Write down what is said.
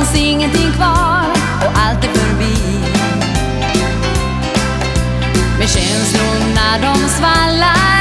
finns ingenting kvar och allt är förbi. Men känslorna de svallar